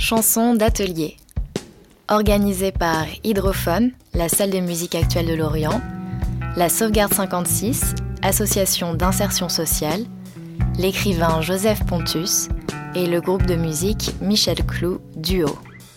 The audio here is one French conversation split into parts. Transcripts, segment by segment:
Chanson d'atelier. Organisée par Hydrophone, la salle de musique actuelle de Lorient, la Sauvegarde 56, association d'insertion sociale, l'écrivain Joseph Pontus et le groupe de musique Michel Clou Duo.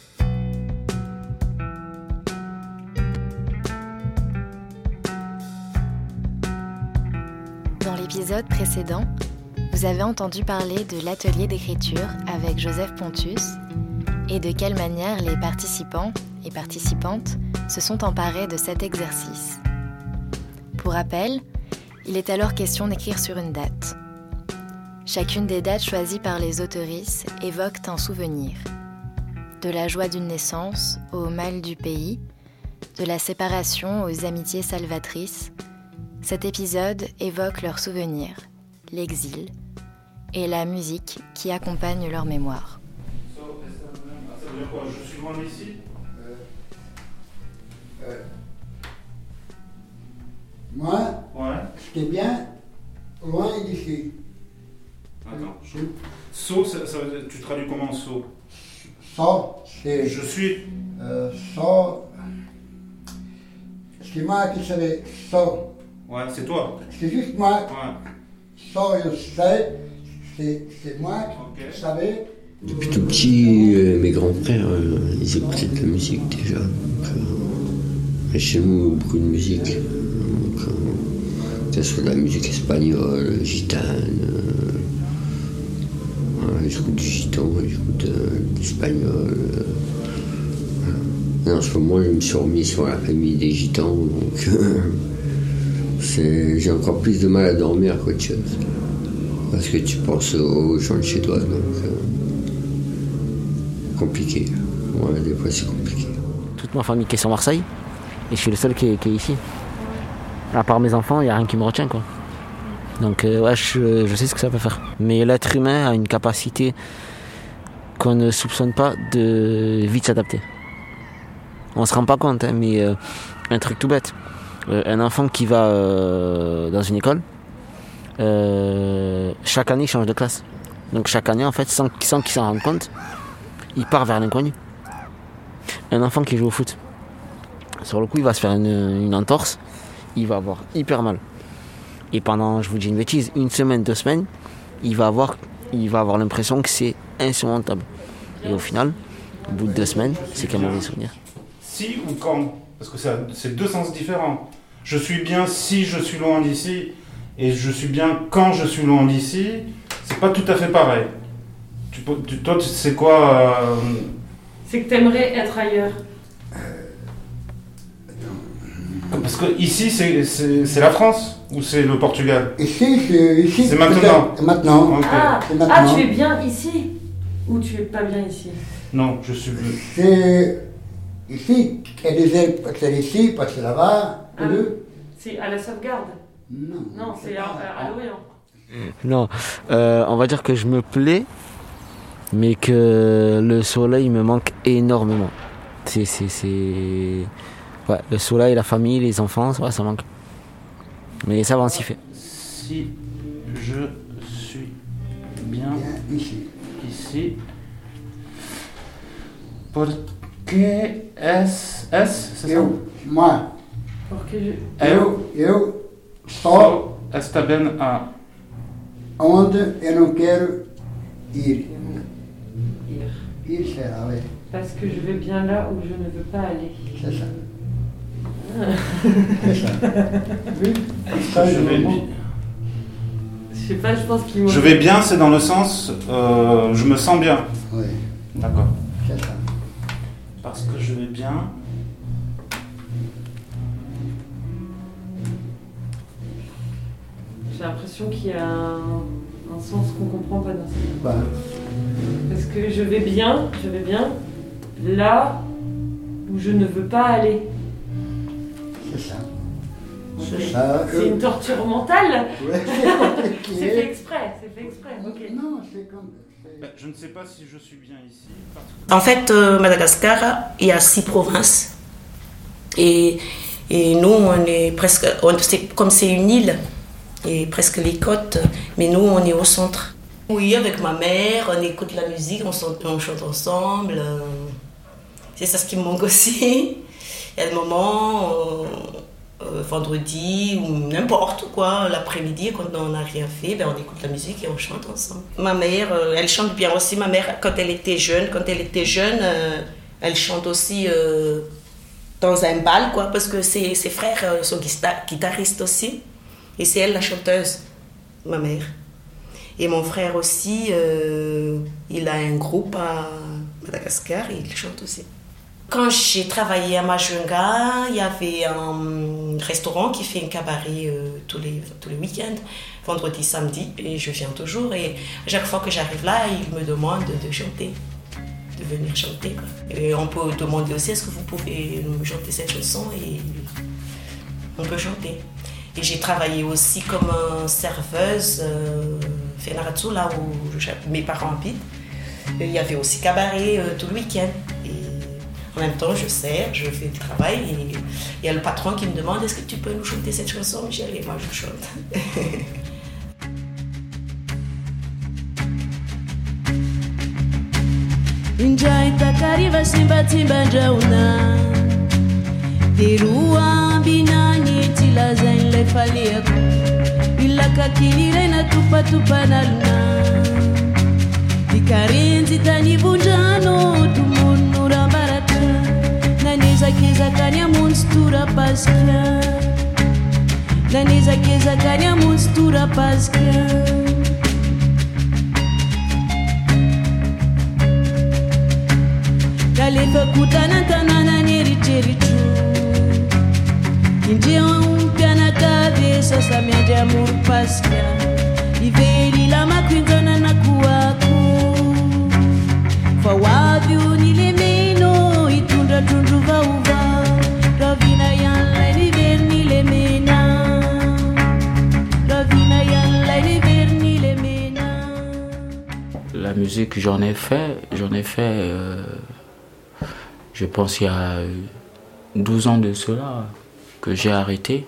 Dans l'épisode précédent, vous avez entendu parler de l'atelier d'écriture avec Joseph Pontus et de quelle manière les participants et participantes se sont emparés de cet exercice. Pour rappel, il est alors question d'écrire sur une date. Chacune des dates choisies par les auteurices évoquent un souvenir. De la joie d'une naissance au mal du pays, de la séparation aux amitiés salvatrices, cet épisode évoque leurs souvenirs, l'exil et la musique qui accompagne leur mémoire. Ça veut dire quoi? Je suis loin d'ici? Moi, Ouais. j'étais bien loin d'ici. Attends. So, ça veut dire, tu traduis comment so? Ça, c'est. Je suis. Ça. C'est moi qui savais ça. Ouais, c'est toi. C'est juste moi. Ouais. Ça, je sais. C'est moi Ok. qui savais. Depuis tout petit, mes grands frères, ils écoutaient de la musique déjà. Et chez nous, beaucoup de musique. Donc, que ce soit de la musique espagnole, gitane. J'écoute du gitan, j'écoute de l'espagnol. Et en ce moment, je me suis remis sur la famille des gitans, donc j'ai encore plus de mal à dormir qu'autre chose. Parce que tu penses aux gens de chez toi, donc compliqué. Ouais, des fois c'est compliqué. Toute ma famille qui est sur Marseille, et je suis le seul qui est ici. À part mes enfants, il n'y a rien qui me retient, quoi. Donc ouais, je sais ce que ça peut faire. Mais l'être humain a une capacité qu'on ne soupçonne pas de vite s'adapter. On se rend pas compte, hein, mais un truc tout bête. Un enfant qui va dans une école, chaque année il change de classe. Donc chaque année, en fait, sans qu'il s'en rende compte, il part vers l'inconnu. Un enfant qui joue au foot, sur le coup, il va se faire une entorse, il va avoir hyper mal. Et pendant, je vous dis une bêtise, 1 semaine, 2 semaines, il va avoir l'impression que c'est insurmontable. Et au final, au bout de 2 semaines, c'est qu'un mauvais souvenir. Si ou quand? Parce que c'est deux sens différents. Je suis bien si je suis loin d'ici, et je suis bien quand je suis loin d'ici, c'est pas tout à fait pareil. Toi, c'est quoi C'est que t'aimerais être ailleurs. Parce que ici, c'est la France ou c'est le Portugal? Ici, C'est maintenant. Maintenant. Ok. C'est maintenant. Tu es bien ici ou tu es pas bien ici? Non, je suis bleu. C'est ici. Et les ailes, c'est ici, parce que là-bas, C'est à la Sauvegarde? Non, c'est à Lorient. Non, on va dire que je me plais, mais que le soleil me manque énormément. Ouais, le soleil, la famille, les enfants, ça manque. Mais ça va, on s'y fait. Si je suis bien ici, porque c'est ça? Moi. Porque Eu só está bem onde eu não quero ir. Ir será, oui. Parce que je vais bien là où je ne veux pas aller. C'est ça. C'est ça. Oui. Ça, je vais bien. Je sais pas, je pense qu'il Je vais bien, c'est dans le sens je me sens bien. Oui. D'accord. C'est ça. Parce que je vais bien. J'ai l'impression qu'il y a un sens qu'on comprend pas dans ça. Bah. Parce que je vais bien là où je ne veux pas aller. C'est ça. Ok. C'est ça. C'est une torture mentale. Ouais, C'est fait exprès, ok. Non, c'est comme... Je ne sais pas si je suis bien ici. En fait, Madagascar, il y a 6 provinces. Et nous, on est presque... Comme c'est une île, et presque les côtes, mais nous, on est au centre. Oui, avec ma mère, on écoute la musique, on chante ensemble. C'est ça ce qui me manque aussi. Il y a des moments, vendredi ou n'importe quoi, l'après-midi, quand on n'a rien fait, on écoute la musique et on chante ensemble. Ma mère, elle chante bien aussi. Ma mère, quand elle était jeune, elle chante aussi dans un bal, quoi, parce que ses frères sont guitaristes aussi. Et c'est elle la chanteuse, ma mère. Et mon frère aussi, il a un groupe à Madagascar et il chante aussi. Quand j'ai travaillé à Majunga, il y avait un restaurant qui fait un cabaret tous les week-ends, vendredi, samedi, et je viens toujours. Et à chaque fois que j'arrive là, ils me demandent de chanter, de venir chanter, quoi. Et on peut demander aussi, est-ce que vous pouvez me chanter cette chanson, et on peut chanter. Et j'ai travaillé aussi comme serveuse, Fenaratsu, là où mes parents habitent. Et il y avait aussi cabaret tout le week-end. En même temps, je sers, je fais le travail et il y a le patron qui me demande est-ce que tu peux nous chanter cette chanson? J'ai dit, moi je chante. Injai takariva simba timba jauna Dirua binani tila zain le faliaku Ilaka kilire na tupa tupa na luna Dikarinzi tani bunjano tumunura barata Naniza kiza kanya munstura paska Naniza kiza kanya munstura paska Kalefa kutana tanana nericherichu India piana cabeça sa minha de amor pasca Iveli la makwinzana na kuaku Fawavyo nilemeno itunda tundu vauva Ravina yanla niver nilemena Ravina yanla niver nilemena. La musique, j'en ai fait je pense il y a 12 ans de cela que j'ai arrêté.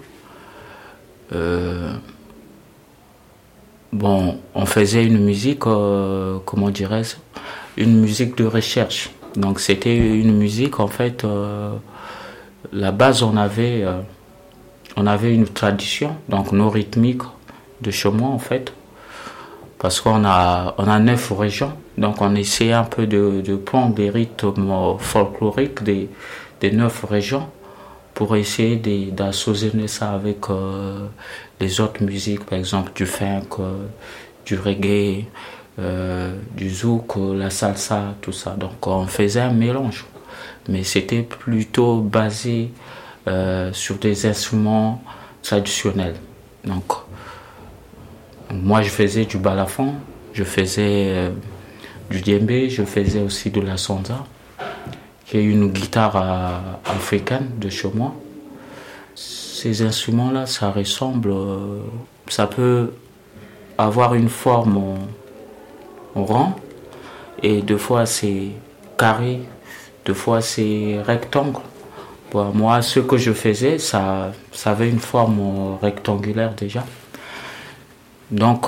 Bon, on faisait une musique, comment dirais-je, une musique de recherche. Donc c'était une musique, en fait, la base on avait une tradition, donc nos rythmiques de chez moi en fait, parce qu'on a 9 régions, donc on essayait un peu de prendre des rythmes folkloriques des 9 régions pour essayer d'associer ça avec les autres musiques, par exemple du funk, du reggae, du zouk, la salsa, tout ça. Donc on faisait un mélange, mais c'était plutôt basé sur des instruments traditionnels. Donc moi je faisais du balafon, je faisais du djembé, je faisais aussi de la sanza, qui est une guitare africaine de chez moi. Ces instruments-là, ça ressemble, ça peut avoir une forme en rond, et deux fois c'est carré, deux fois c'est rectangle. Bon, moi, ce que je faisais, ça avait une forme rectangulaire déjà. Donc,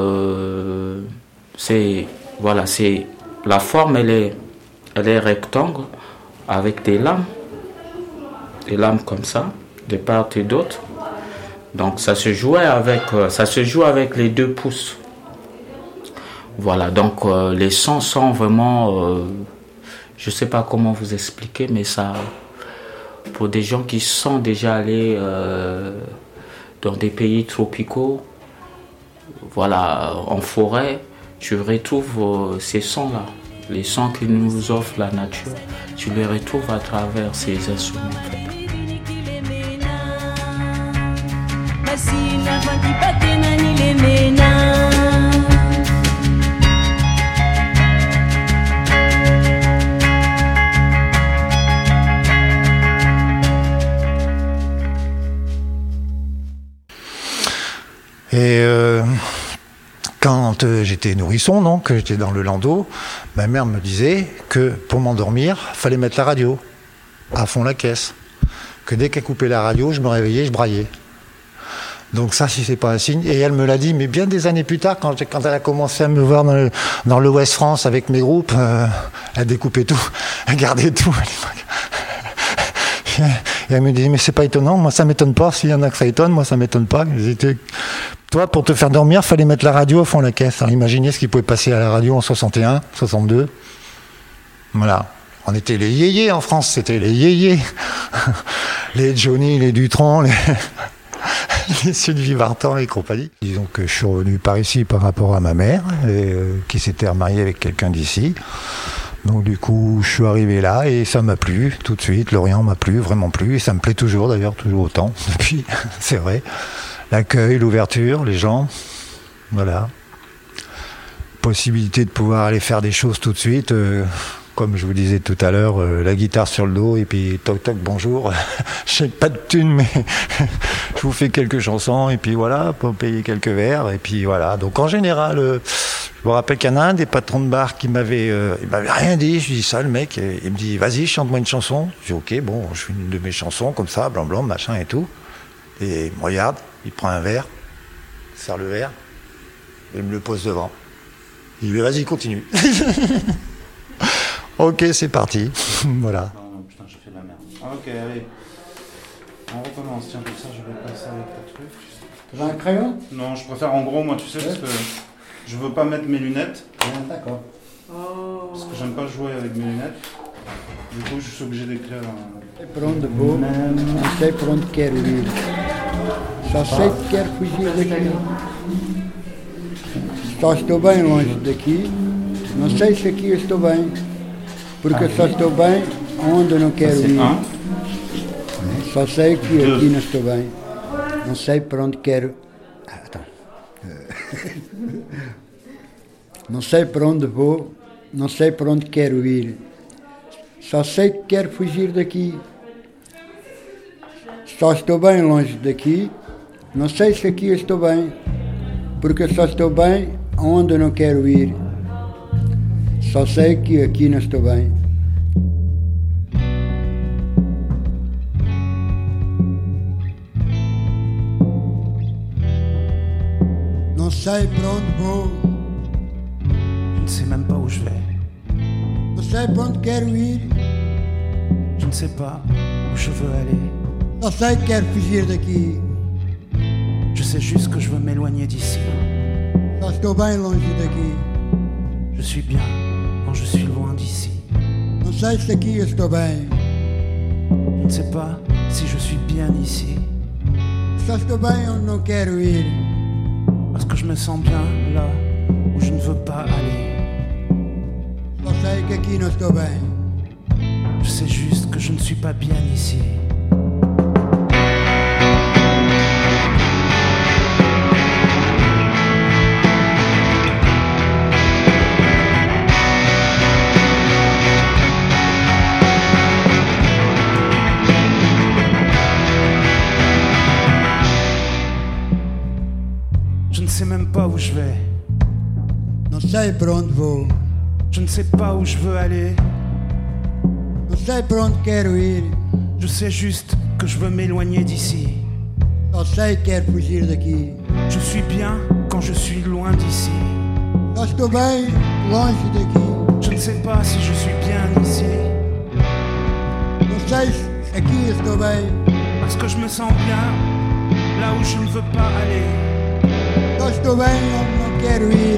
la forme, elle est rectangle avec des lames comme ça, de part et d'autre. Donc, ça se joue avec les 2 pouces. Voilà, donc les sons sont vraiment, je sais pas comment vous expliquer, mais ça, pour des gens qui sont déjà allés dans des pays tropicaux, voilà, en forêt, tu retrouves ces sons-là. Les sons que nous offre la nature, tu les retrouves à travers ces instruments. Et quand j'étais nourrisson, donc, que j'étais dans le landau, ma mère me disait que pour m'endormir, il fallait mettre la radio à fond la caisse. Que dès qu'elle coupait la radio, je me réveillais, je braillais. Donc ça, si c'est pas un signe. Et elle me l'a dit, mais bien des années plus tard, quand elle a commencé à me voir dans le West France avec mes groupes, elle découpait tout, elle gardait tout à l'époque. Et elle me dit, mais c'est pas étonnant, moi ça m'étonne pas, s'il y en a que ça étonne, moi ça m'étonne pas. Toi, pour te faire dormir, fallait mettre la radio au fond de la caisse. Alors imaginez ce qui pouvait passer à la radio en 61, 62. Voilà. On était les yéyés en France, c'était les yéyés. Les Johnny, les Dutron, les Sylvie Vartan et compagnie. Disons que je suis revenu par ici par rapport à ma mère, qui s'était remariée avec quelqu'un d'ici. Donc du coup, je suis arrivé là et ça m'a plu tout de suite. Lorient m'a plu, vraiment plu. Et ça me plaît toujours d'ailleurs, toujours autant. Depuis, c'est vrai. L'accueil, l'ouverture, les gens. Voilà. Possibilité de pouvoir aller faire des choses tout de suite. Comme je vous disais tout à l'heure, la guitare sur le dos et puis toc toc bonjour. Je n'ai pas de thunes mais je vous fais quelques chansons et puis voilà, pour payer quelques verres et puis voilà. Donc en général, je me rappelle qu'il y en a un des patrons de bar qui m'avait rien dit. Je lui dis ça, le mec, et il me dit vas-y chante-moi une chanson. Je dis ok, bon, je fais une de mes chansons comme ça, blanc blanc, machin et tout. Et il me regarde, il prend un verre, serre le verre et il me le pose devant. Il me dit vas-y continue. Ok, c'est parti. Voilà. Non, putain, j'ai fait de la merde. Ok, allez. On recommence. Tiens, comme ça, je vais passer avec le truc. Tu veux un crayon? Non, je préfère en gros, moi, tu sais, parce que je veux pas mettre mes lunettes. D'accord. Parce que j'aime pas jouer avec mes lunettes. Du coup, je suis obligé d'écrire. Pronto, vou. Não sei por onde quero ir. Só sei que quero fugir daqui. Só estou bem longe daqui. Não sei se aqui eu estou bem. Porque só estou bem onde eu não quero ir. Só sei que aqui não estou bem. Não sei para onde quero. Não sei para onde vou. Não sei para onde quero ir. Só sei que quero fugir daqui. Só estou bem longe daqui. Não sei se aqui eu estou bem. Porque só estou bem onde eu não quero ir. Só sei que aqui não estou bem. Não sei para onde vou. Je ne sais même pas où je vais. Não sei para onde quero ir. Je ne sais pas où je veux aller. Só sei que quero fugir daqui. Je sais juste que je veux m'éloigner d'ici. Só estou bem longe daqui. Je suis bien quand je suis loin d'ici. Não sei se aqui eu estou bem. Je ne sais pas si je suis bien ici. Só estou bem onde não quero ir. Parce que je me sens bien là où je ne veux pas aller. Só sei que aqui não estou bem. Je sais juste que je ne suis pas bien ici. Je ne sais même pas où je vais. Não sei para onde vou. Je ne sais pas où je veux aller. Não sei para onde quero ir. Je sais juste que je veux m'éloigner d'ici. Só sei que quero fugir daqui. Je suis bien quand je suis loin d'ici. Só estou bem longe daqui. Je ne sais pas si je suis bien ici. Não sei se aqui eu estou bem. Parce que je me sens bien là où je ne veux pas aller. Só estou bem onde não quero ir.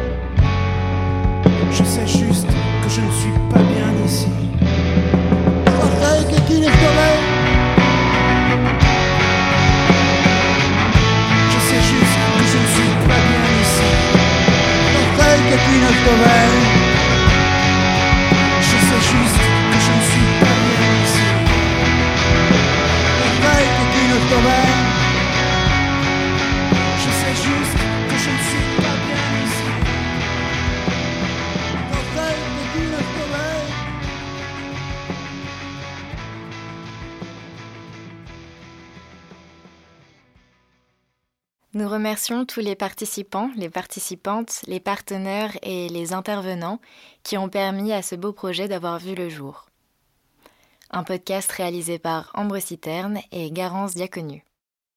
Je sais juste que je ne suis pas bien ici. Só sei que aqui não estou bem. Je sais juste que je ne suis pas bien ici. Só sei que aqui não estou bem. Je sais juste que je ne suis pas bien ici. Só sei que aqui não estou bem. Je sais juste que je ne suis pas bien ici. Só sei que aqui não estou bem. Nous remercions tous les participants, les participantes, les partenaires et les intervenants qui ont permis à ce beau projet d'avoir vu le jour. Un podcast réalisé par Ambre Citerne et Garance Diaconu.